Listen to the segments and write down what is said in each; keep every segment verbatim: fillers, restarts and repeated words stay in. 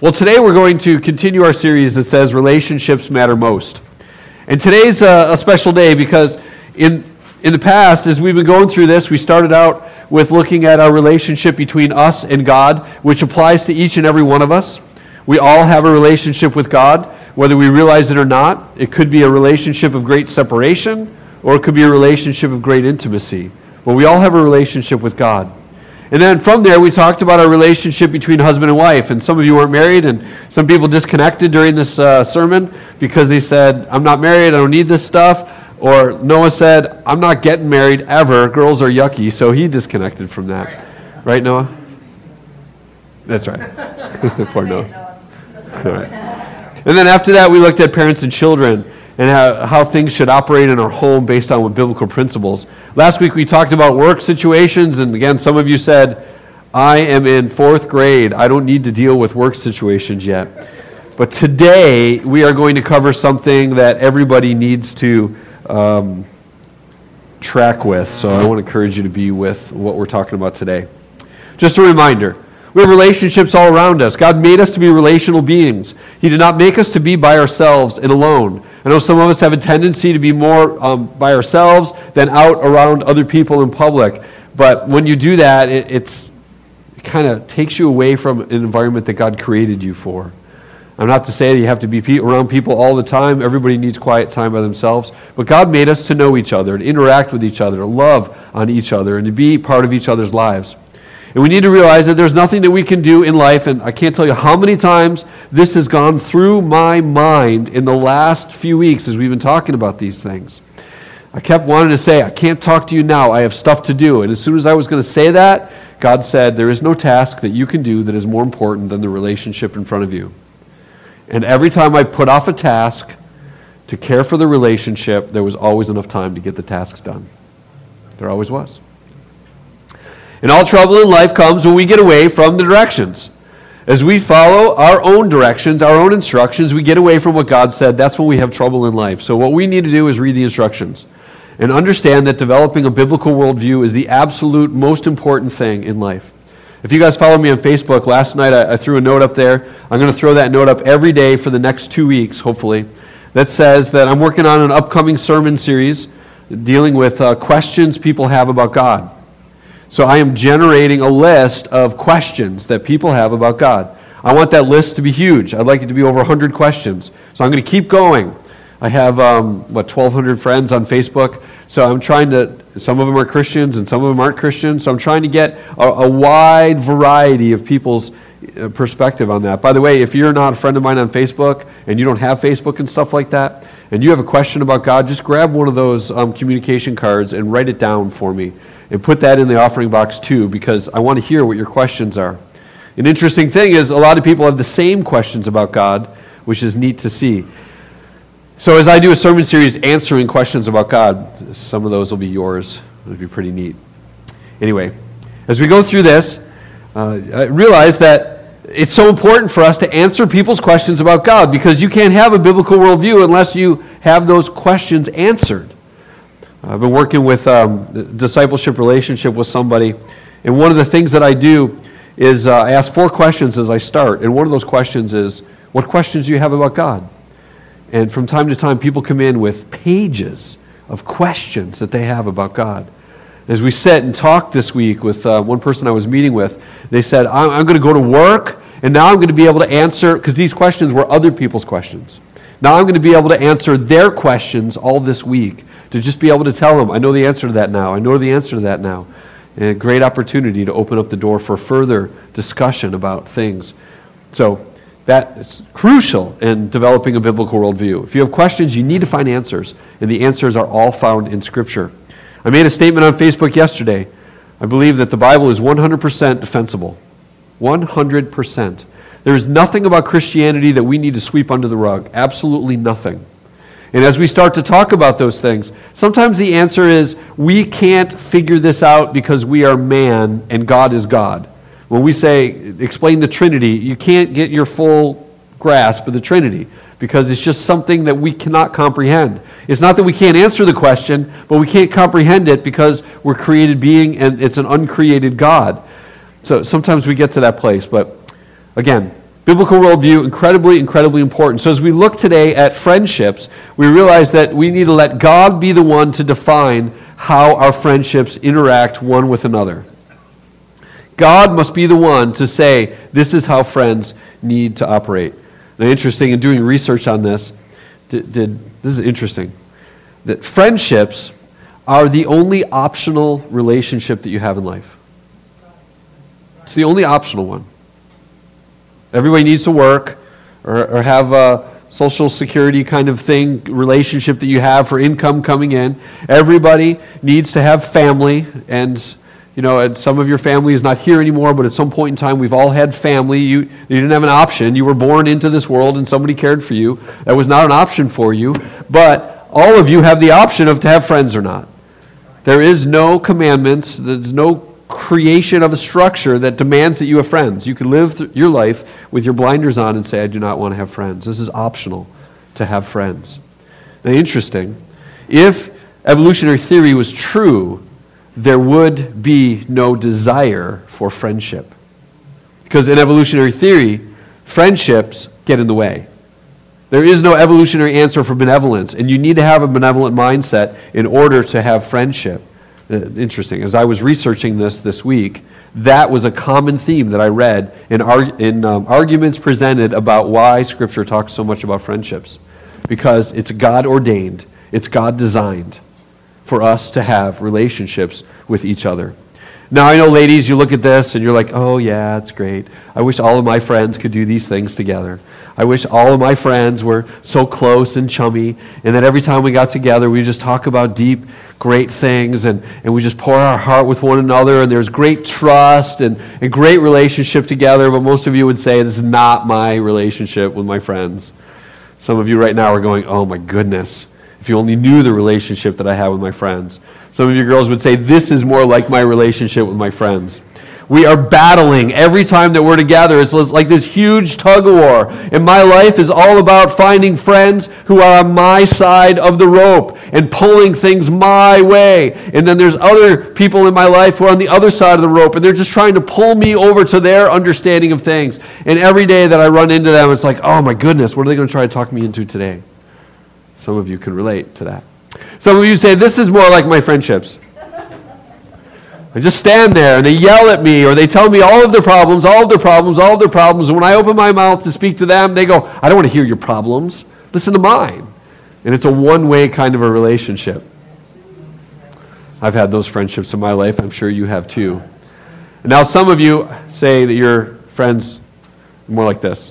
Well, today we're going to continue our series that says relationships matter most. And today's a, a special day because in in the past, as we've been going through this, we started out with looking at our relationship between us and God, which applies to each and every one of us. We all have a relationship with God, whether we realize it or not. It could be a relationship of great separation, or it could be a relationship of great intimacy. But we all have a relationship with God. And then from there, we talked about our relationship between husband and wife. And some of you weren't married, and some people disconnected during this uh, sermon because they said, I'm not married, I don't need this stuff. Or Noah said, I'm not getting married ever, girls are yucky, so he disconnected from that. Right, Noah? That's right. Poor Noah. All right. And then after that, we looked at parents and children and how, how things should operate in our home based on what biblical principles. Last week we talked about work situations, and again, some of you said, I am in fourth grade. I don't need to deal with work situations yet. But today we are going to cover something that everybody needs to um, track with. So I want to encourage you to be with what we're talking about today. Just a reminder. We have relationships all around us. God made us to be relational beings. He did not make us to be by ourselves and alone. I know some of us have a tendency to be more um, by ourselves than out around other people in public. But when you do that, it, it's, it kind of takes you away from an environment that God created you for. I'm not to say that you have to be pe- around people all the time. Everybody needs quiet time by themselves. But God made us to know each other, to interact with each other, to love on each other, and to be part of each other's lives. And we need to realize that there's nothing that we can do in life, and I can't tell you how many times this has gone through my mind in the last few weeks as we've been talking about these things. I kept wanting to say, I can't talk to you now, I have stuff to do. And as soon as I was going to say that, God said, there is no task that you can do that is more important than the relationship in front of you. And every time I put off a task to care for the relationship, there was always enough time to get the tasks done. There always was. And all trouble in life comes when we get away from the directions. As we follow our own directions, our own instructions, we get away from what God said. That's when we have trouble in life. So what we need to do is read the instructions and understand that developing a biblical worldview is the absolute most important thing in life. If you guys follow me on Facebook, last night I, I threw a note up there. I'm going to throw that note up every day for the next two weeks, hopefully, that says that I'm working on an upcoming sermon series dealing with uh, questions people have about God. So I am generating a list of questions that people have about God. I want that list to be huge. I'd like it to be over one hundred questions. So I'm going to keep going. I have, um, what, twelve hundred friends on Facebook. So I'm trying to, some of them are Christians and some of them aren't Christians. So I'm trying to get a, a wide variety of people's uh, perspective on that. By the way, if you're not a friend of mine on Facebook and you don't have Facebook and stuff like that, and you have a question about God, just grab one of those um, communication cards and write it down for me. And put that in the offering box too, because I want to hear what your questions are. An interesting thing is a lot of people have the same questions about God, which is neat to see. So as I do a sermon series answering questions about God, some of those will be yours. It'll be pretty neat. Anyway, as we go through this, uh, I realize that it's so important for us to answer people's questions about God, because you can't have a biblical worldview unless you have those questions answered. I've been working with um, discipleship relationship with somebody, and one of the things that I do is uh, I ask four questions as I start, and one of those questions is, what questions do you have about God? And from time to time, people come in with pages of questions that they have about God. As we sit and talk this week with uh, one person I was meeting with, they said, I'm, I'm going to go to work, and now I'm going to be able to answer, because these questions were other people's questions. Now I'm going to be able to answer their questions all this week. To just be able to tell them, I know the answer to that now. I know the answer to that now. And a great opportunity to open up the door for further discussion about things. So that is crucial in developing a biblical worldview. If you have questions, you need to find answers. And the answers are all found in Scripture. I made a statement on Facebook yesterday. I believe that the Bible is one hundred percent defensible. one hundred percent. There is nothing about Christianity that we need to sweep under the rug. Absolutely nothing. And as we start to talk about those things, sometimes the answer is we can't figure this out because we are man and God is God. When we say, explain the Trinity, you can't get your full grasp of the Trinity because it's just something that we cannot comprehend. It's not that we can't answer the question, but we can't comprehend it because we're created being and it's an uncreated God. So sometimes we get to that place, but again, Biblical worldview, incredibly, incredibly important. So as we look today at friendships, we realize that we need to let God be the one to define how our friendships interact one with another. God must be the one to say, this is how friends need to operate. Now, interesting, in doing research on this, did, did this is interesting, that friendships are the only optional relationship that you have in life. It's the only optional one. Everybody needs to work or, or have a social security kind of thing, relationship that you have for income coming in. Everybody needs to have family, and you know, and some of your family is not here anymore, but at some point in time, we've all had family. You, you didn't have an option. You were born into this world, and somebody cared for you. That was not an option for you, but all of you have the option of to have friends or not. There is no commandments. There's no creation of a structure that demands that you have friends. You can live th- your life with your blinders on and say, I do not want to have friends. This is optional to have friends. Now, interesting, if evolutionary theory was true, there would be no desire for friendship. Because in evolutionary theory, friendships get in the way. There is no evolutionary answer for benevolence, and you need to have a benevolent mindset in order to have friendship. Interesting. As I was researching this this week, that was a common theme that I read in, arg- in um, arguments presented about why Scripture talks so much about friendships. Because it's God ordained, it's God designed for us to have relationships with each other. Now, I know, ladies, you look at this and you're like, oh, yeah, it's great. I wish all of my friends could do these things together. I wish all of my friends were so close and chummy, and that every time we got together, we just talk about deep, great things, and, and we just pour our heart with one another, and there's great trust and, and great relationship together, but most of you would say, this is not my relationship with my friends. Some of you right now are going, oh my goodness, if you only knew the relationship that I have with my friends. Some of you girls would say, this is more like my relationship with my friends. We are battling every time that we're together. It's like this huge tug of war. And my life is all about finding friends who are on my side of the rope and pulling things my way. And then there's other people in my life who are on the other side of the rope, and they're just trying to pull me over to their understanding of things. And every day that I run into them, it's like, oh my goodness, what are they going to try to talk me into today? Some of you can relate to that. Some of you say, this is more like my friendships. I just stand there and they yell at me, or they tell me all of their problems, all of their problems, all of their problems. And when I open my mouth to speak to them, they go, I don't want to hear your problems. Listen to mine. And it's a one-way kind of a relationship. I've had those friendships in my life. I'm sure you have too. And now some of you say that your friends are more like this.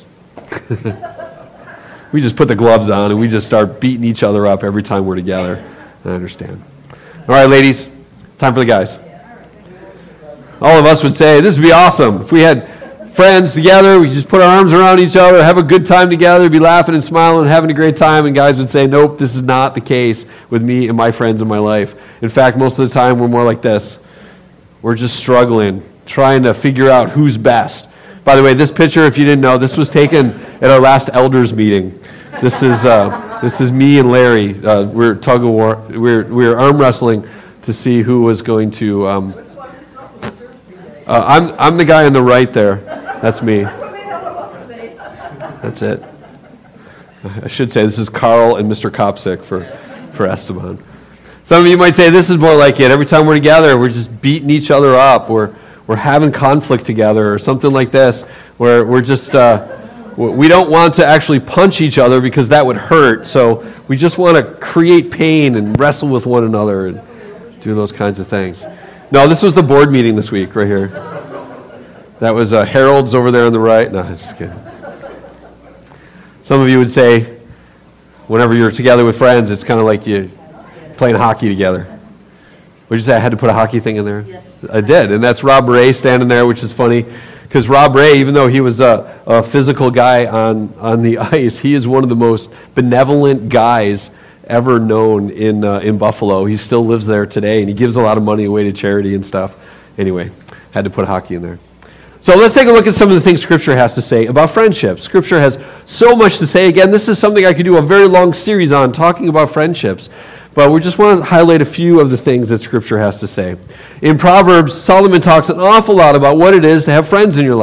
We just put the gloves on and we just start beating each other up every time we're together. I understand. All right, ladies, time for the guys. All of us would say, this would be awesome. If we had friends together, we just put our arms around each other, have a good time together, be laughing and smiling and having a great time. And guys would say, nope, this is not the case with me and my friends in my life. In fact, most of the time, we're more like this. We're just struggling, trying to figure out who's best. By the way, this picture, if you didn't know, this was taken at our last elders meeting. This is uh, this is me and Larry. Uh, we're tug of war. We're we're arm wrestling to see who was going to. Um, uh, I'm I'm the guy on the right there. That's me. That's it. I should say this is Carl and Mister Kopsick for for Esteban. Some of you might say this is more like it. Every time we're together, we're just beating each other up. We're we're having conflict together, or something like this, where we're just. Uh, We don't want to actually punch each other because that would hurt, so we just want to create pain and wrestle with one another and do those kinds of things. No, this was the board meeting this week, right here. That was uh, Harold's over there on the right. No, I'm just kidding. Some of you would say, whenever you're together with friends, it's kind of like you playing hockey together. Would you say I had to put a hockey thing in there? Yes. I did, and that's Rob Ray standing there, which is funny. Because Rob Ray, even though he was a, a physical guy on, on the ice, he is one of the most benevolent guys ever known in uh, in Buffalo. He still lives there today, and he gives a lot of money away to charity and stuff. Anyway, had to put hockey in there. So let's take a look at some of the things Scripture has to say about friendships. Scripture has so much to say. Again, this is something I could do a very long series on, talking about friendships. But we just want to highlight a few of the things that Scripture has to say. In Proverbs, Solomon talks an awful lot about what it is to have friends in your life.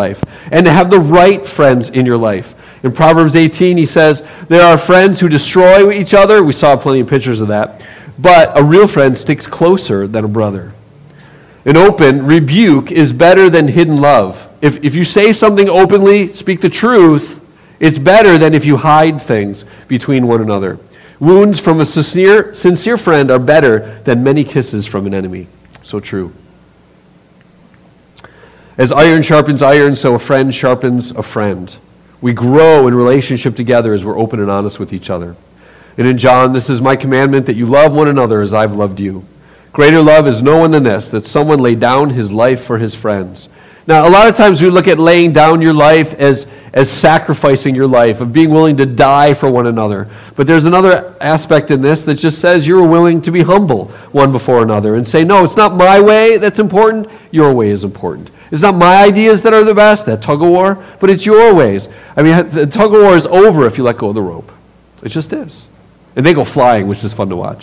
and to have the right friends in your life. In Proverbs eighteen, he says, there are friends who destroy each other. We saw plenty of pictures of that. But a real friend sticks closer than a brother. An open rebuke is better than hidden love. If, if you say something openly, speak the truth, it's better than if you hide things between one another. Wounds from a sincere, sincere friend are better than many kisses from an enemy. So true. As iron sharpens iron, so a friend sharpens a friend. We grow in relationship together as we're open and honest with each other. And in John, this is my commandment, that you love one another as I've loved you. Greater love is no one than this, that someone lay down his life for his friends. Now, a lot of times we look at laying down your life as, as sacrificing your life, of being willing to die for one another. But there's another aspect in this that just says you're willing to be humble one before another and say, no, it's not my way that's important, your way is important. It's not my ideas that are the best, that tug of war, but it's your ways. I mean, the tug of war is over if you let go of the rope. It just is. And they go flying, which is fun to watch.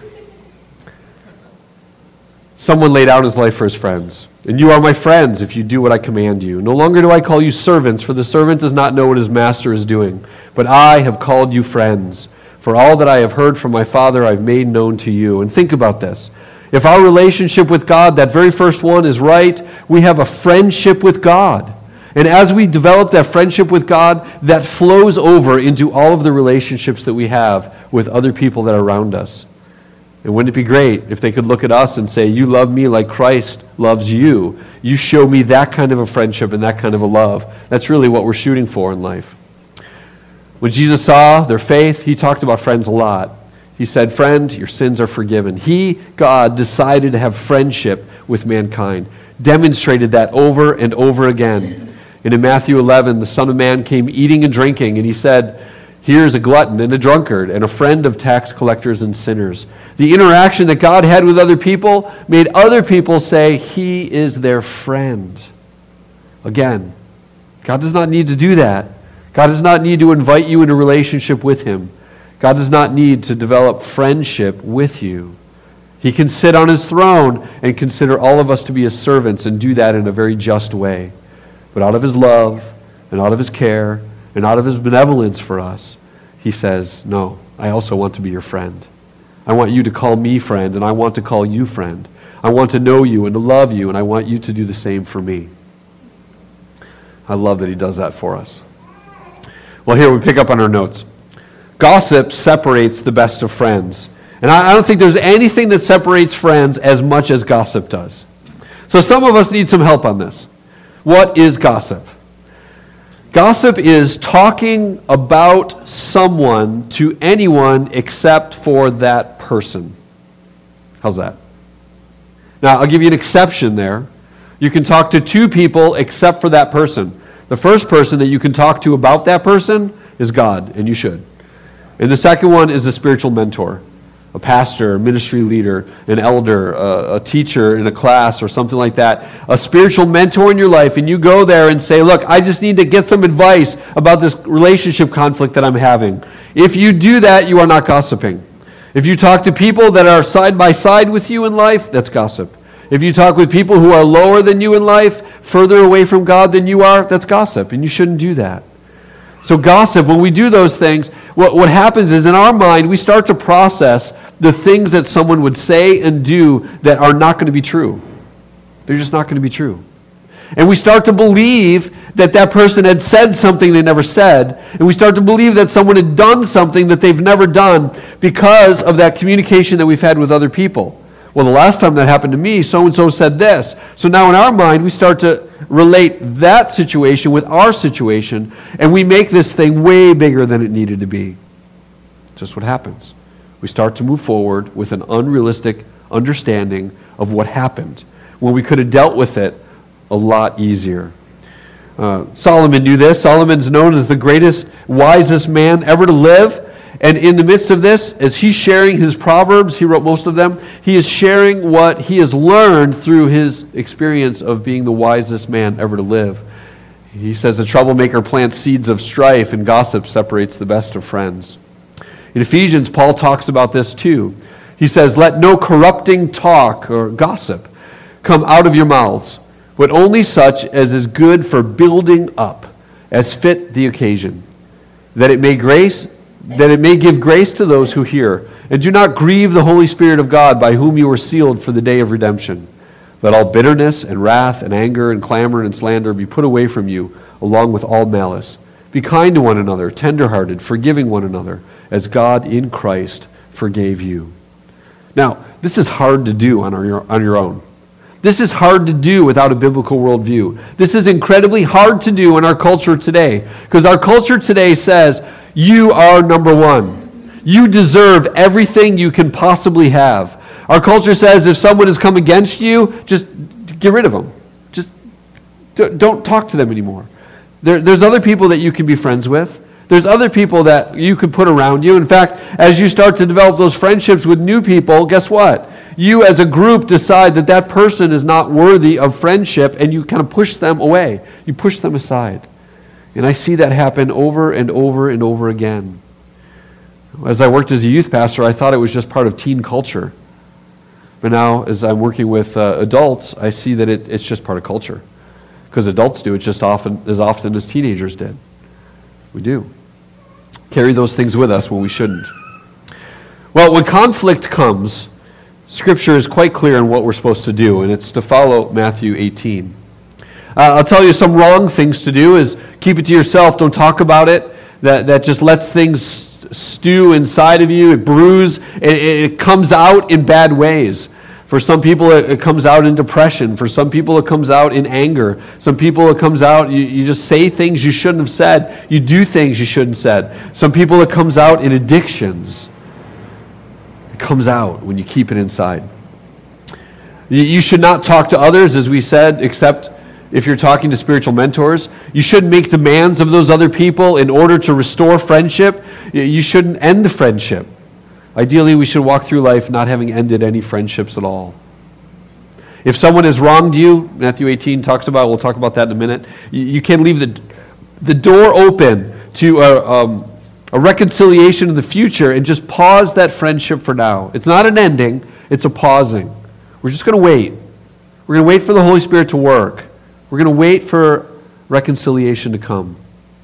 Someone laid out his life for his friends. And you are my friends if you do what I command you. No longer do I call you servants, for the servant does not know what his master is doing. But I have called you friends. For all that I have heard from my Father I've made known to you. And think about this. If our relationship with God, that very first one, is right, we have a friendship with God. And as we develop that friendship with God, that flows over into all of the relationships that we have with other people that are around us. And wouldn't it be great if they could look at us and say, you love me like Christ loves you. You show me that kind of a friendship and that kind of a love. That's really what we're shooting for in life. When Jesus saw their faith, he talked about friends a lot. He said, friend, your sins are forgiven. He, God, decided to have friendship with mankind, demonstrated that over and over again. And in Matthew eleven, the Son of Man came eating and drinking, and he said, here's a glutton and a drunkard and a friend of tax collectors and sinners. The interaction that God had with other people made other people say, he is their friend. Again, God does not need to do that. God does not need to invite you into a relationship with him. God does not need to develop friendship with you. He can sit on his throne and consider all of us to be his servants and do that in a very just way. But out of his love and out of his care and out of his benevolence for us, he says, no, I also want to be your friend. I want you to call me friend, and I want to call you friend. I want to know you and to love you, and I want you to do the same for me. I love that he does that for us. Well, here we pick up on our notes. Gossip separates the best of friends. And I don't think there's anything that separates friends as much as gossip does. So some of us need some help on this. What is gossip? Gossip is talking about someone to anyone except for that person. How's that? Now, I'll give you an exception there. You can talk to two people except for that person. The first person that you can talk to about that person is God, and you should. And the second one is a spiritual mentor, a pastor, a ministry leader, an elder, a, a teacher in a class or something like that. A spiritual mentor in your life, and you go there and say, look, I just need to get some advice about this relationship conflict that I'm having. If you do that, you are not gossiping. If you talk to people that are side by side with you in life, that's gossip. If you talk with people who are lower than you in life, further away from God than you are, that's gossip, and you shouldn't do that. So gossip, when we do those things, what, what happens is in our mind, we start to process the things that someone would say and do that are not going to be true. They're just not going to be true. And we start to believe that that person had said something they never said, and we start to believe that someone had done something that they've never done because of that communication that we've had with other people. Well, the last time that happened to me, so-and-so said this. So now in our mind, we start to relate that situation with our situation, and we make this thing way bigger than it needed to be. Just what happens. We start to move forward with an unrealistic understanding of what happened, when we could have dealt with it a lot easier. Uh, Solomon knew this. Solomon's known as the greatest, wisest man ever to live. And in the midst of this, as he's sharing his Proverbs, he wrote most of them, he is sharing what he has learned through his experience of being the wisest man ever to live. He says the troublemaker plants seeds of strife, and gossip separates the best of friends. In Ephesians, Paul talks about this too. He says, let no corrupting talk or gossip come out of your mouths, but only such as is good for building up, as fit the occasion, that it may grace, that it may give grace to those who hear. And do not grieve the Holy Spirit of God, by whom you were sealed for the day of redemption. Let all bitterness and wrath and anger and clamor and slander be put away from you, along with all malice. Be kind to one another, tenderhearted, forgiving one another, as God in Christ forgave you. Now, this is hard to do on your, on your own. This is hard to do without a biblical worldview. This is incredibly hard to do in our culture today, because our culture today says, you are number one. You deserve everything you can possibly have. Our culture says if someone has come against you, just get rid of them. Just don't talk to them anymore. There, there's other people that you can be friends with. There's other people that you could put around you. In fact, as you start to develop those friendships with new people, guess what? You as a group decide that that person is not worthy of friendship, and you kind of push them away. You push them aside. And I see that happen over and over and over again. As I worked as a youth pastor, I thought it was just part of teen culture. But now, as I'm working with uh, adults, I see that it, it's just part of culture. Because adults do it just often as often as teenagers did. We do. Carry those things with us when we shouldn't. Well, when conflict comes, Scripture is quite clear on what we're supposed to do, and it's to follow Matthew eighteen. Uh, I'll tell you some wrong things to do is keep it to yourself. Don't talk about it. That, that just lets things stew inside of you. It brews. It, it comes out in bad ways. For some people, it, it comes out in depression. For some people, it comes out in anger. Some people, it comes out, you, you just say things you shouldn't have said. You do things you shouldn't have said. Some people, it comes out in addictions. It comes out when you keep it inside. You, you should not talk to others, as we said, except if you're talking to spiritual mentors. You shouldn't make demands of those other people in order to restore friendship. You shouldn't end the friendship. Ideally, we should walk through life not having ended any friendships at all. If someone has wronged you, Matthew eighteen talks about, we'll talk about that in a minute, you, you can leave the, the door open to a, um, a reconciliation in the future and just pause that friendship for now. It's not an ending, it's a pausing. We're just going to wait. We're going to wait for the Holy Spirit to work. We're going to wait for reconciliation to come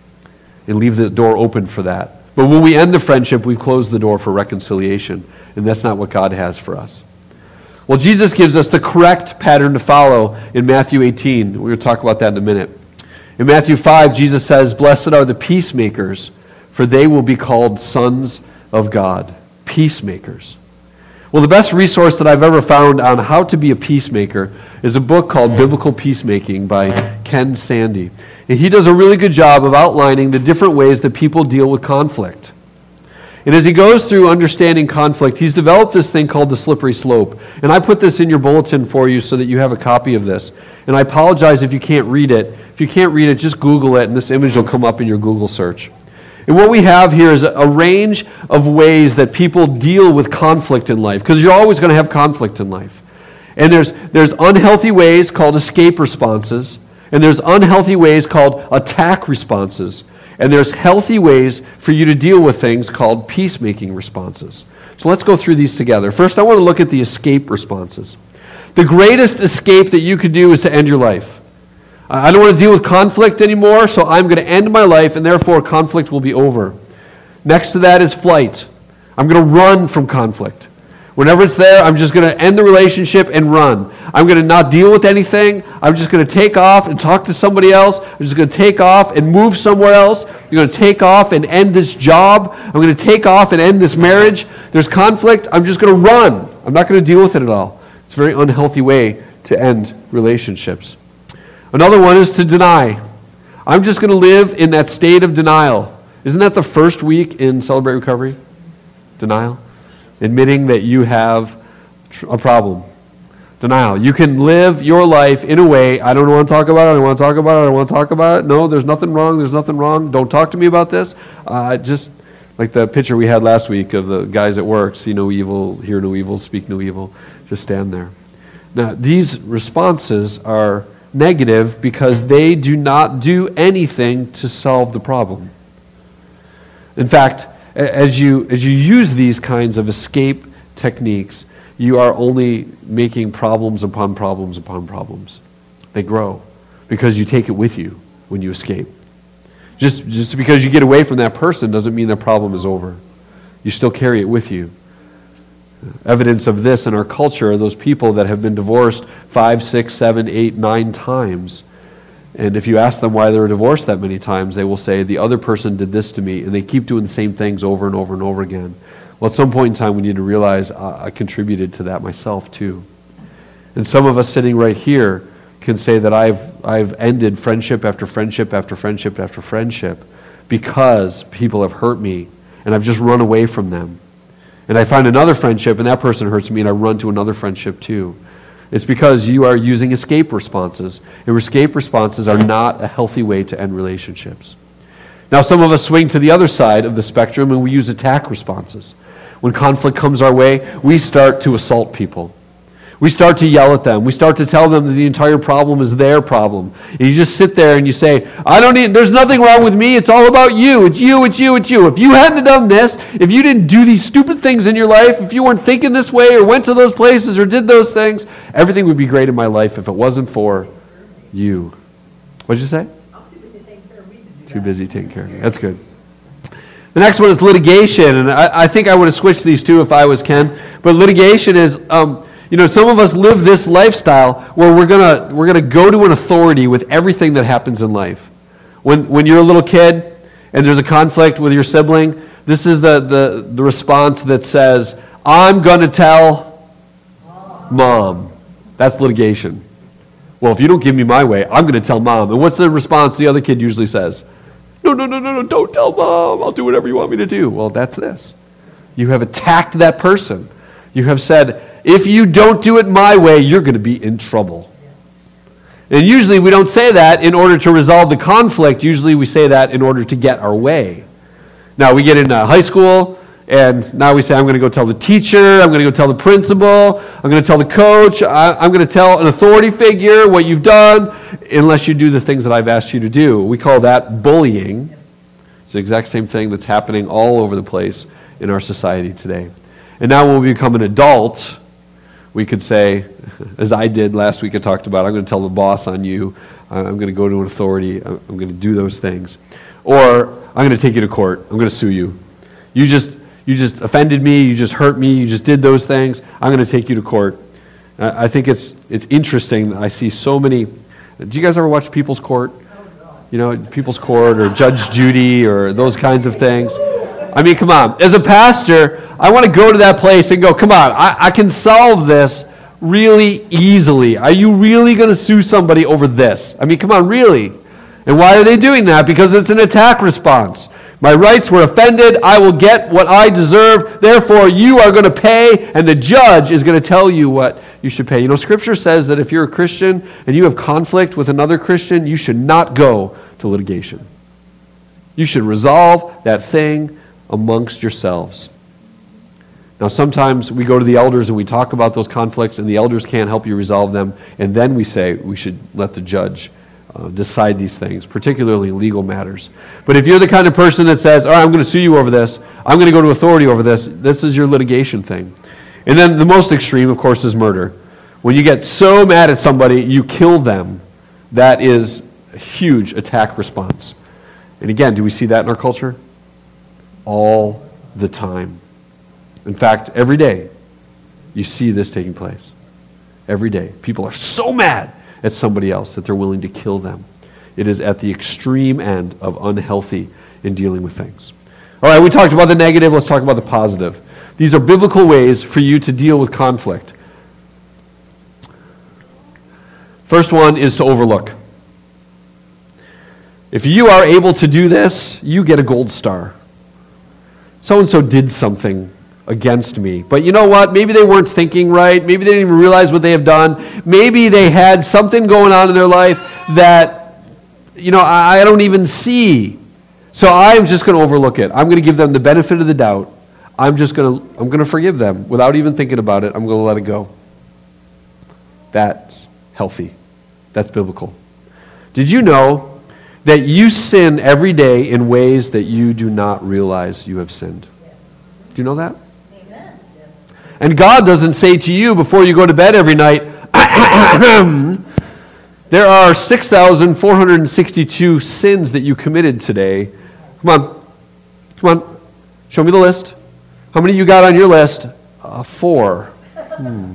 and leave the door open for that. But when we end the friendship, we've closed the door for reconciliation, and that's not what God has for us. Well, Jesus gives us the correct pattern to follow in Matthew eighteen. We're going to talk about that in a minute. In Matthew five, Jesus says, "Blessed are the peacemakers, for they will be called sons of God." Peacemakers. Well, the best resource that I've ever found on how to be a peacemaker is a book called Biblical Peacemaking by Ken Sande. And he does a really good job of outlining the different ways that people deal with conflict. And as he goes through understanding conflict, he's developed this thing called the slippery slope. And I put this in your bulletin for you so that you have a copy of this. And I apologize if you can't read it. If you can't read it, just Google it, and this image will come up in your Google search. And what we have here is a range of ways that people deal with conflict in life, because you're always going to have conflict in life. And there's, there's unhealthy ways called escape responses, and there's unhealthy ways called attack responses, and there's healthy ways for you to deal with things called peacemaking responses. So let's go through these together. First, I want to look at the escape responses. The greatest escape that you could do is to end your life. I don't want to deal with conflict anymore, so I'm going to end my life, and therefore conflict will be over. Next to that is flight. I'm going to run from conflict. Whenever it's there, I'm just going to end the relationship and run. I'm going to not deal with anything. I'm just going to take off and talk to somebody else. I'm just going to take off and move somewhere else. I'm going to take off and end this job. I'm going to take off and end this marriage. There's conflict. I'm just going to run. I'm not going to deal with it at all. It's a very unhealthy way to end relationships. Another one is to deny. I'm just going to live in that state of denial. Isn't that the first week in Celebrate Recovery? Denial. Admitting that you have a problem. Denial. You can live your life in a way, I don't want to talk about it, I don't want to talk about it, I don't want to talk about it. No, there's nothing wrong, there's nothing wrong. Don't talk to me about this. Uh, just like the picture we had last week of the guys at work, see no evil, hear no evil, speak no evil. Just stand there. Now, these responses are negative because they do not do anything to solve the problem. In fact, as you as you use these kinds of escape techniques, you are only making problems upon problems upon problems. They grow because you take it with you when you escape. Just, just because you get away from that person doesn't mean that problem is over. You still carry it with you. Evidence of this in our culture are those people that have been divorced five, six, seven, eight, nine times. And if you ask them why they were divorced that many times, they will say, the other person did this to me, and they keep doing the same things over and over and over again. Well, at some point in time, we need to realize uh, I contributed to that myself too. And some of us sitting right here can say that I've I've ended friendship after friendship after friendship after friendship because people have hurt me, and I've just run away from them. And I find another friendship, and that person hurts me, and I run to another friendship too. It's because you are using escape responses. And escape responses are not a healthy way to end relationships. Now, some of us swing to the other side of the spectrum, and we use attack responses. When conflict comes our way, we start to assault people. We start to yell at them. We start to tell them that the entire problem is their problem. And you just sit there and you say, I don't need, there's nothing wrong with me. It's all about you. It's you, it's you, it's you. If you hadn't done this, if you didn't do these stupid things in your life, if you weren't thinking this way or went to those places or did those things, everything would be great in my life if it wasn't for you. What did you say? Too busy taking care of me. That's good. The next one is litigation. And I, I think I would have switched these two if I was Ken. But litigation is... Um, You know, some of us live this lifestyle where we're gonna we're gonna go to an authority with everything that happens in life. When when you're a little kid and there's a conflict with your sibling, this is the the, the response that says, I'm gonna tell mom. That's litigation. Well, if you don't give me my way, I'm gonna tell mom. And what's the response the other kid usually says? No, no, no, no, no, don't tell mom. I'll do whatever you want me to do. Well, that's this. You have attacked that person. You have said, if you don't do it my way, you're going to be in trouble. And usually we don't say that in order to resolve the conflict. Usually we say that in order to get our way. Now we get into high school, and now we say, I'm going to go tell the teacher, I'm going to go tell the principal, I'm going to tell the coach, I, I'm going to tell an authority figure what you've done, unless you do the things that I've asked you to do. We call that bullying. It's the exact same thing that's happening all over the place in our society today. And now when we become an adult, we could say, as I did last week, I talked about, I'm going to tell the boss on you, I'm going to go to an authority, I'm going to do those things. Or, I'm going to take you to court, I'm going to sue you. You just you just offended me, you just hurt me, you just did those things, I'm going to take you to court. I think it's it's interesting, I see so many, do you guys ever watch People's Court? You know, People's Court or Judge Judy or those kinds of things. I mean, come on. As a pastor, I want to go to that place and go, come on, I, I can solve this really easily. Are you really going to sue somebody over this? I mean, come on, really? And why are they doing that? Because it's an attack response. My rights were offended. I will get what I deserve. Therefore, you are going to pay, and the judge is going to tell you what you should pay. You know, Scripture says that if you're a Christian and you have conflict with another Christian, you should not go to litigation. You should resolve that thing amongst yourselves. Now, sometimes we go to the elders and we talk about those conflicts, and the elders can't help you resolve them, and then we say we should let the judge uh, decide these things, particularly legal matters. But if you're the kind of person that says, all right, I'm going to sue you over this, I'm going to go to authority over this, this is your litigation thing. And then the most extreme, of course, is murder. When you get so mad at somebody, you kill them. That is a huge attack response. And again, do we see that in our culture? All the time. In fact, every day you see this taking place. Every day. People are so mad at somebody else that they're willing to kill them. It is at the extreme end of unhealthy in dealing with things. All right, we talked about the negative. Let's talk about the positive. These are biblical ways for you to deal with conflict. First one is to overlook. If you are able to do this, you get a gold star. So-and-so did something against me. But you know what? Maybe they weren't thinking right. Maybe they didn't even realize what they have done. Maybe they had something going on in their life that, you know, I don't even see. So I'm just going to overlook it. I'm going to give them the benefit of the doubt. I'm just going to, I'm going to forgive them without even thinking about it. I'm going to let it go. That's healthy. That's biblical. Did you know that you sin every day in ways that you do not realize you have sinned? Do you know that? Amen. And God doesn't say to you before you go to bed every night, There are six thousand four hundred sixty-two sins that you committed today. Come on. Come on. Show me the list. How many you got on your list? Uh, four. Hmm.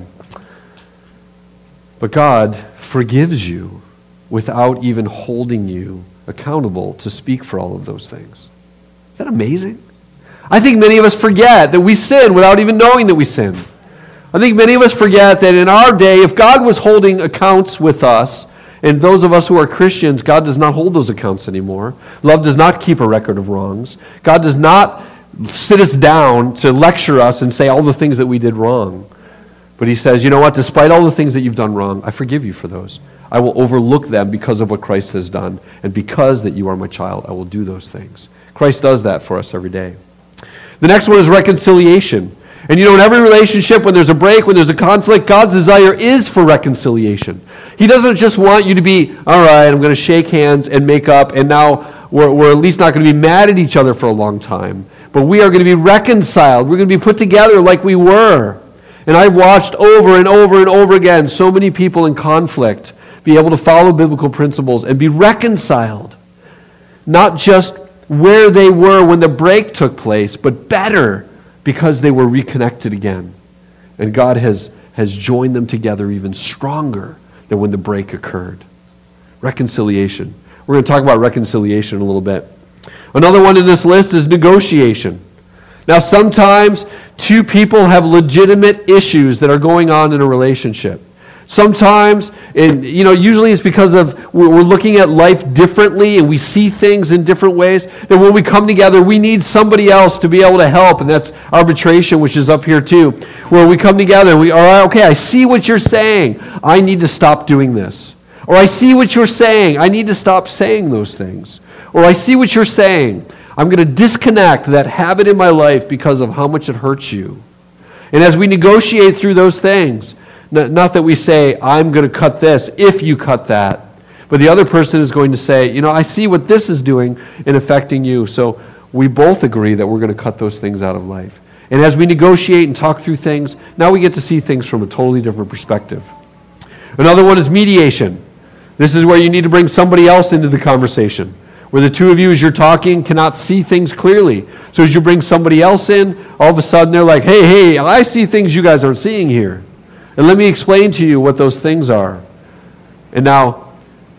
But God forgives you without even holding you accountable to speak for all of those things. Is that amazing? I think many of us forget that we sin without even knowing that we sin. I think many of us forget that in our day, if God was holding accounts with us, and those of us who are Christians, God does not hold those accounts anymore. Love does not keep a record of wrongs. God does not sit us down to lecture us and say all the things that we did wrong. But he says, you know what, despite all the things that you've done wrong, I forgive you for those. I will overlook them because of what Christ has done. And because that you are my child, I will do those things. Christ does that for us every day. The next one is reconciliation. And you know, in every relationship, when there's a break, when there's a conflict, God's desire is for reconciliation. He doesn't just want you to be, all right, I'm going to shake hands and make up, and now we're, we're at least not going to be mad at each other for a long time. But we are going to be reconciled. We're going to be put together like we were. And I've watched over and over and over again so many people in conflict be able to follow biblical principles and be reconciled. Not just where they were when the break took place, but better because they were reconnected again. And God has, has joined them together even stronger than when the break occurred. Reconciliation. We're going to talk about reconciliation in a little bit. Another one in this list is negotiation. Now, sometimes two people have legitimate issues that are going on in a relationship. Sometimes, and you know, usually it's because of we're looking at life differently and we see things in different ways. That when we come together, we need somebody else to be able to help, and that's arbitration, which is up here too. Where we come together, and we all right, okay, I see what you're saying. I need to stop doing this. Or I see what you're saying. I need to stop saying those things. Or I see what you're saying. I'm going to disconnect that habit in my life because of how much it hurts you. And as we negotiate through those things, not that we say, I'm going to cut this if you cut that, but the other person is going to say, you know, I see what this is doing and affecting you, so we both agree that we're going to cut those things out of life. And as we negotiate and talk through things, now we get to see things from a totally different perspective. Another one is mediation. This is where you need to bring somebody else into the conversation, where the two of you, as you're talking, cannot see things clearly. So as you bring somebody else in, all of a sudden they're like, hey, hey, I see things you guys aren't seeing here. And let me explain to you what those things are. And now,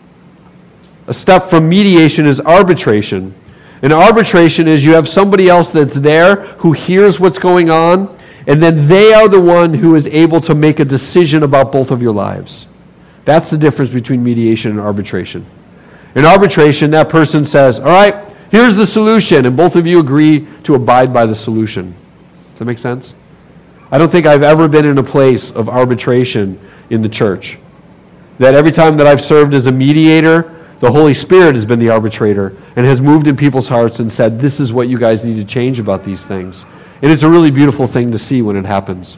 a step from mediation is arbitration. And arbitration is you have somebody else that's there who hears what's going on, and then they are the one who is able to make a decision about both of your lives. That's the difference between mediation and arbitration. In arbitration, that person says, all right, here's the solution, and both of you agree to abide by the solution. Does that make sense? I don't think I've ever been in a place of arbitration in the church. That every time that I've served as a mediator, the Holy Spirit has been the arbitrator and has moved in people's hearts and said, this is what you guys need to change about these things. And it's a really beautiful thing to see when it happens.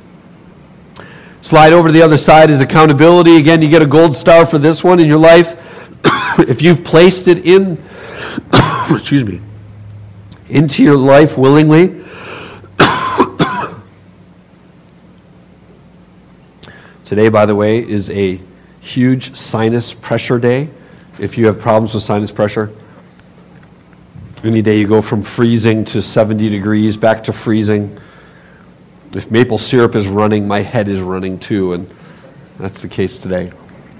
Slide over to the other side is accountability. Again, you get a gold star for this one in your life. If you've placed it in, excuse me, into your life willingly. Today, by the way, is a huge sinus pressure day. If you have problems with sinus pressure, any day you go from freezing to seventy degrees, back to freezing. If maple syrup is running, my head is running too, and that's the case today.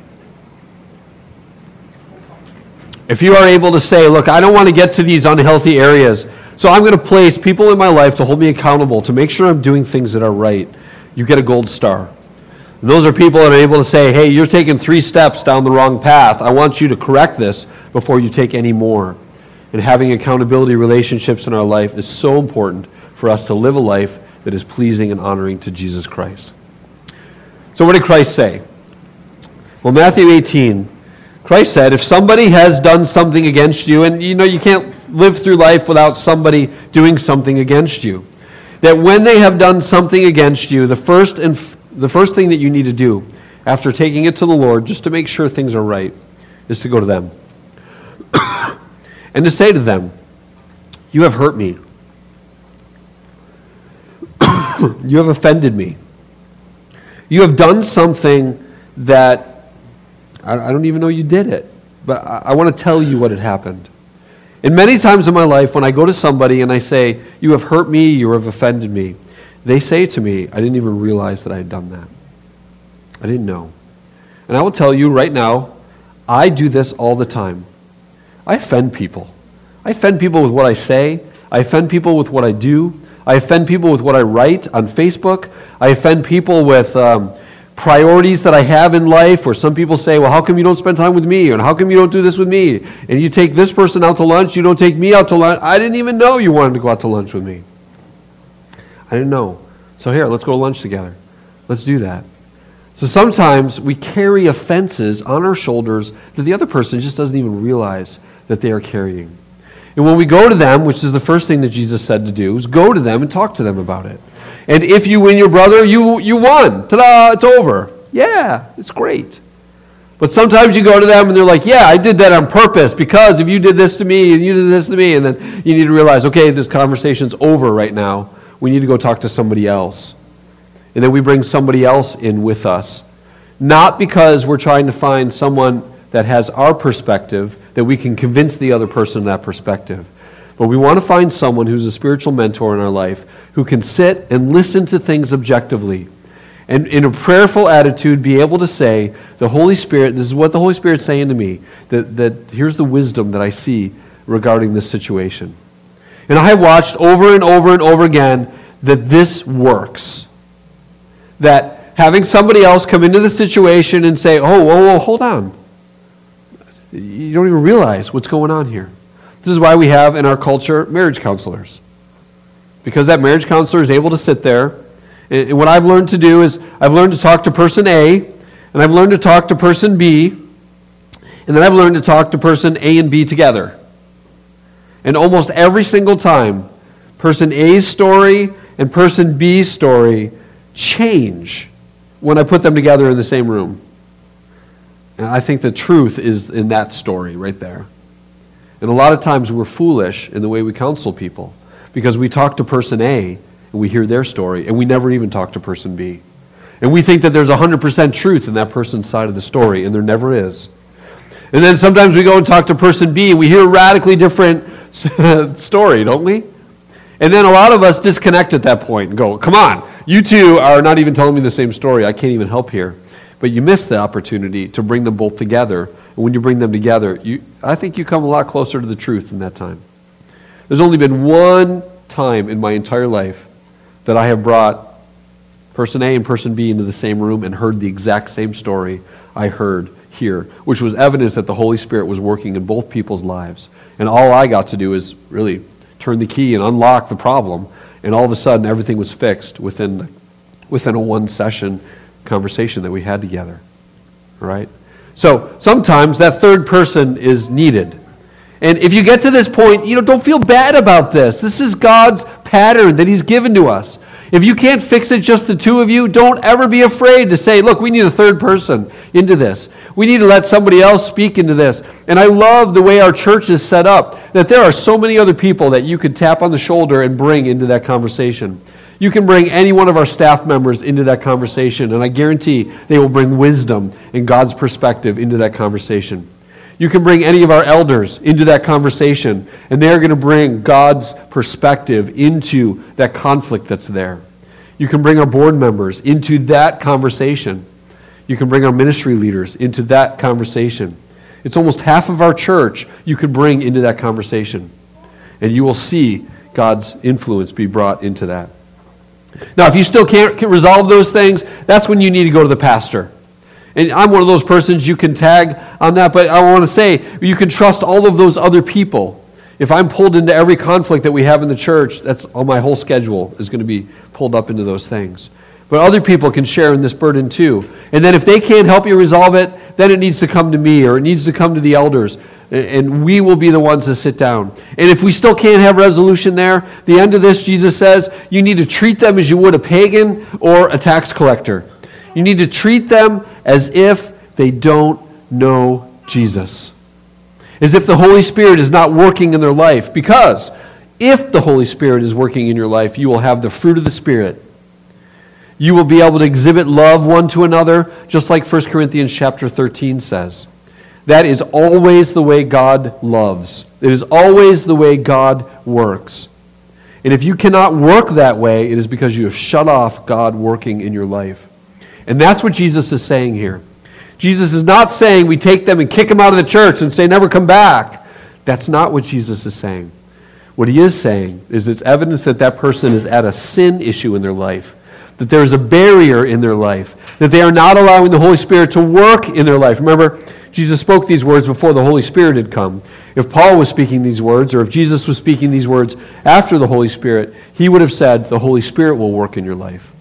If you are able to say, look, I don't want to get to these unhealthy areas, so I'm going to place people in my life to hold me accountable, to make sure I'm doing things that are right, you get a gold star. And those are people that are able to say, hey, you're taking three steps down the wrong path. I want you to correct this before you take any more. And having accountability relationships in our life is so important for us to live a life that is pleasing and honoring to Jesus Christ. So what did Christ say? Well, Matthew eighteen, Christ said, if somebody has done something against you, and you know you can't live through life without somebody doing something against you, that when they have done something against you, the first and the first thing that you need to do after taking it to the Lord, just to make sure things are right, is to go to them. And to say to them, you have hurt me. You have offended me. You have done something that I, I don't even know you did it, but I, I want to tell you what had happened. And many times in my life, when I go to somebody and I say, you have hurt me, you have offended me, they say to me, I didn't even realize that I had done that. I didn't know. And I will tell you right now, I do this all the time. I offend people. I offend people with what I say. I offend people with what I do. I offend people with what I write on Facebook. I offend people with um, priorities that I have in life, where some people say, well, how come you don't spend time with me? And how come you don't do this with me? And you take this person out to lunch, you don't take me out to lunch. I didn't even know you wanted to go out to lunch with me. I didn't know. So here, let's go to lunch together. Let's do that. So sometimes we carry offenses on our shoulders that the other person just doesn't even realize that they are carrying. And when we go to them, which is the first thing that Jesus said to do, is go to them and talk to them about it. And if you win your brother, you, you won. Ta-da, it's over. Yeah, it's great. But sometimes you go to them and they're like, yeah, I did that on purpose because if you did this to me and you did this to me, and then you need to realize, okay, this conversation's over right now. We need to go talk to somebody else. And then we bring somebody else in with us. Not because we're trying to find someone that has our perspective, that we can convince the other person of that perspective. But we want to find someone who's a spiritual mentor in our life who can sit and listen to things objectively. And in a prayerful attitude, be able to say, the Holy Spirit, this is what the Holy Spirit's saying to me, that, that here's the wisdom that I see regarding this situation. And I have watched over and over and over again that this works. That having somebody else come into the situation and say, oh, whoa, whoa, hold on. You don't even realize what's going on here. This is why we have in our culture marriage counselors. Because that marriage counselor is able to sit there. And what I've learned to do is I've learned to talk to person A, and I've learned to talk to person B, and then I've learned to talk to person A and B together. And almost every single time, person A's story and person B's story change when I put them together in the same room. And I think the truth is in that story right there. And a lot of times we're foolish in the way we counsel people because we talk to person A and we hear their story and we never even talk to person B. And we think that there's one hundred percent truth in that person's side of the story, and there never is. And then sometimes we go and talk to person B and we hear a radically different story, don't we? And then a lot of us disconnect at that point and go, come on, you two are not even telling me the same story. I can't even help here. But you miss the opportunity to bring them both together. And when you bring them together, you, I think you come a lot closer to the truth in that time. There's only been one time in my entire life that I have brought person A and person B into the same room and heard the exact same story I heard here, which was evidence that the Holy Spirit was working in both people's lives. And all I got to do is really turn the key and unlock the problem, and all of a sudden everything was fixed within, within a one-session conversation that we had together. All right? So sometimes that third person is needed. And if you get to this point, you know, don't feel bad about this. This is God's pattern that He's given to us. If you can't fix it just the two of you, don't ever be afraid to say, look, we need a third person into this. We need to let somebody else speak into this. And I love the way our church is set up, that there are so many other people that you could tap on the shoulder and bring into that conversation. You can bring any one of our staff members into that conversation, and I guarantee they will bring wisdom and God's perspective into that conversation. You can bring any of our elders into that conversation, and they're going to bring God's perspective into that conflict that's there. You can bring our board members into that conversation. You can bring our ministry leaders into that conversation. It's almost half of our church you could bring into that conversation, and you will see God's influence be brought into that. Now, if you still can't resolve those things, that's when you need to go to the pastor. And I'm one of those persons you can tag on that, but I want to say you can trust all of those other people. If I'm pulled into every conflict that we have in the church, that's all my whole schedule is going to be pulled up into those things. But other people can share in this burden too. And then if they can't help you resolve it, then it needs to come to me or it needs to come to the elders. And we will be the ones to sit down. And if we still can't have resolution there, the end of this, Jesus says, you need to treat them as you would a pagan or a tax collector. You need to treat them as if they don't know Jesus. As if the Holy Spirit is not working in their life. Because if the Holy Spirit is working in your life, you will have the fruit of the Spirit. You will be able to exhibit love one to another, just like First Corinthians chapter thirteen says. That is always the way God loves. It is always the way God works. And if you cannot work that way, it is because you have shut off God working in your life. And that's what Jesus is saying here. Jesus is not saying we take them and kick them out of the church and say, never come back. That's not what Jesus is saying. What he is saying is it's evidence that that person is at a sin issue in their life, that there is a barrier in their life, that they are not allowing the Holy Spirit to work in their life. Remember, Jesus spoke these words before the Holy Spirit had come. If Paul was speaking these words, or if Jesus was speaking these words after the Holy Spirit, he would have said, the Holy Spirit will work in your life.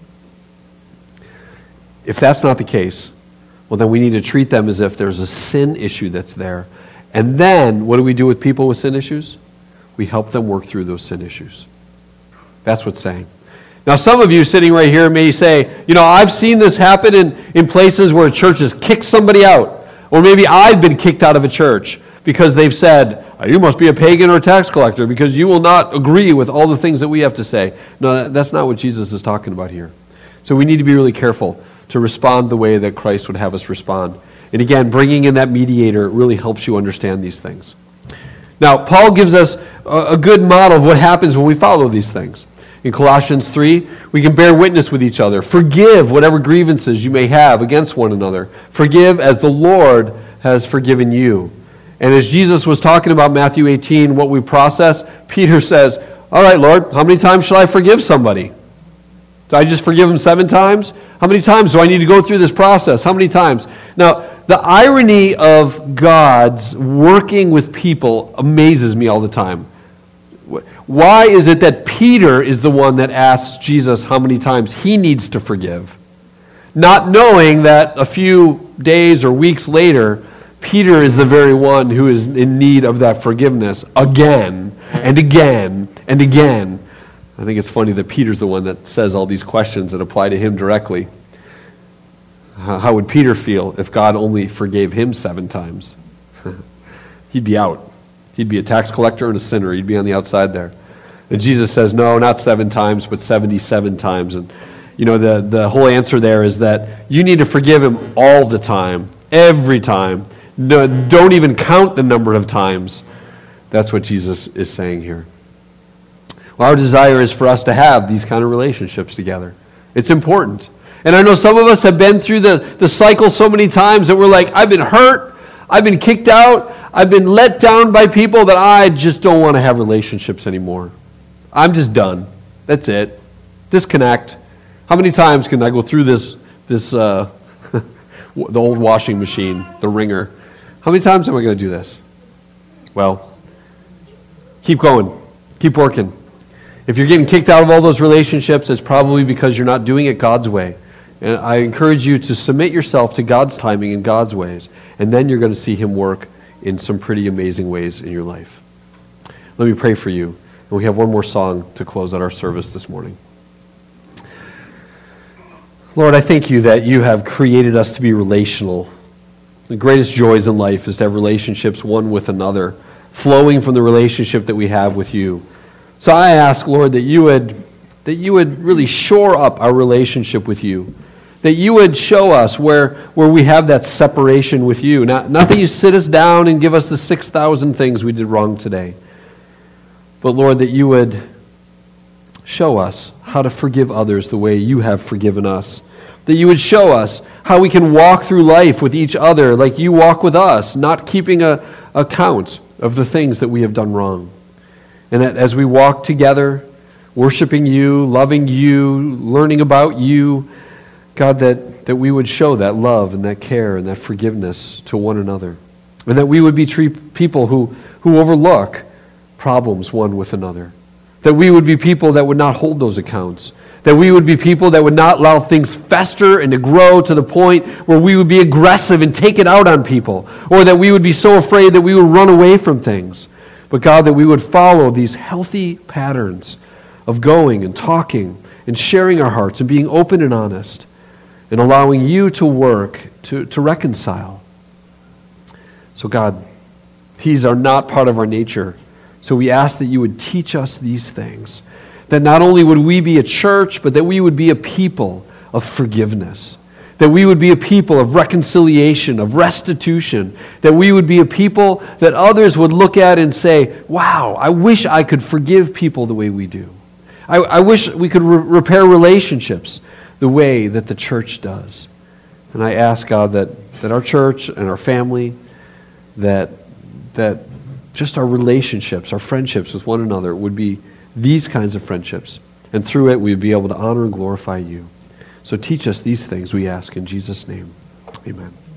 If that's not the case, well, then we need to treat them as if there's a sin issue that's there. And then, what do we do with people with sin issues? We help them work through those sin issues. That's what's saying. Now, some of you sitting right here may say, you know, I've seen this happen in, in places where churches kick somebody out. Or maybe I've been kicked out of a church because they've said, oh, you must be a pagan or a tax collector because you will not agree with all the things that we have to say. No, that's not what Jesus is talking about here. So we need to be really careful to respond the way that Christ would have us respond. And again, bringing in that mediator really helps you understand these things. Now, Paul gives us a good model of what happens when we follow these things. In Colossians three, we can bear witness with each other. Forgive whatever grievances you may have against one another. Forgive as the Lord has forgiven you. And as Jesus was talking about Matthew eighteen, what we process, Peter says, all right, Lord, how many times shall I forgive somebody? Do I just forgive them seven times? How many times do I need to go through this process? How many times? Now, the irony of God's working with people amazes me all the time. Why is it that Peter is the one that asks Jesus how many times he needs to forgive? Not knowing that a few days or weeks later, Peter is the very one who is in need of that forgiveness again and again and again. I think it's funny that Peter's the one that says all these questions that apply to him directly. How would Peter feel if God only forgave him seven times? He'd be out. He'd be a tax collector and a sinner. He'd be on the outside there. And Jesus says, no, not seven times, but seventy-seven times. And, you know, the, the whole answer there is that you need to forgive him all the time, every time. No, don't even count the number of times. That's what Jesus is saying here. Well, our desire is for us to have these kind of relationships together. It's important. And I know some of us have been through the, the cycle so many times that we're like, I've been hurt, I've been kicked out, I've been let down by people that I just don't want to have relationships anymore. I'm just done. That's it. Disconnect. How many times can I go through this, this uh, the old washing machine, the wringer? How many times am I going to do this? Well, keep going. Keep working. If you're getting kicked out of all those relationships, it's probably because you're not doing it God's way. And I encourage you to submit yourself to God's timing and God's ways, and then you're going to see him work in some pretty amazing ways in your life. Let me pray for you. And we have one more song to close out our service this morning. Lord, I thank you that you have created us to be relational. The greatest joys in life is to have relationships one with another, flowing from the relationship that we have with you. So I ask, Lord, that you would that you would really shore up our relationship with you, that you would show us where, where we have that separation with you. Not, not that you sit us down and give us the six thousand things we did wrong today, but, Lord, that you would show us how to forgive others the way you have forgiven us, that you would show us how we can walk through life with each other like you walk with us, not keeping a account of the things that we have done wrong. And that as we walk together, worshiping you, loving you, learning about you, God, that, that we would show that love and that care and that forgiveness to one another. And that we would be treat people who, who overlook problems one with another. That we would be people that would not hold those accounts. That we would be people that would not allow things fester and to grow to the point where we would be aggressive and take it out on people. Or that we would be so afraid that we would run away from things. But God, that we would follow these healthy patterns of going and talking and sharing our hearts and being open and honest and allowing you to work to, to reconcile. So God, these are not part of our nature. So we ask that you would teach us these things. That not only would we be a church, but that we would be a people of forgiveness. That we would be a people of reconciliation, of restitution. That we would be a people that others would look at and say, wow, I wish I could forgive people the way we do. I, I wish we could re- repair relationships the way that the church does. And I ask God that, that our church and our family, that, that just our relationships, our friendships with one another would be these kinds of friendships. And through it, we'd be able to honor and glorify you. So teach us these things, we ask in Jesus' name. Amen.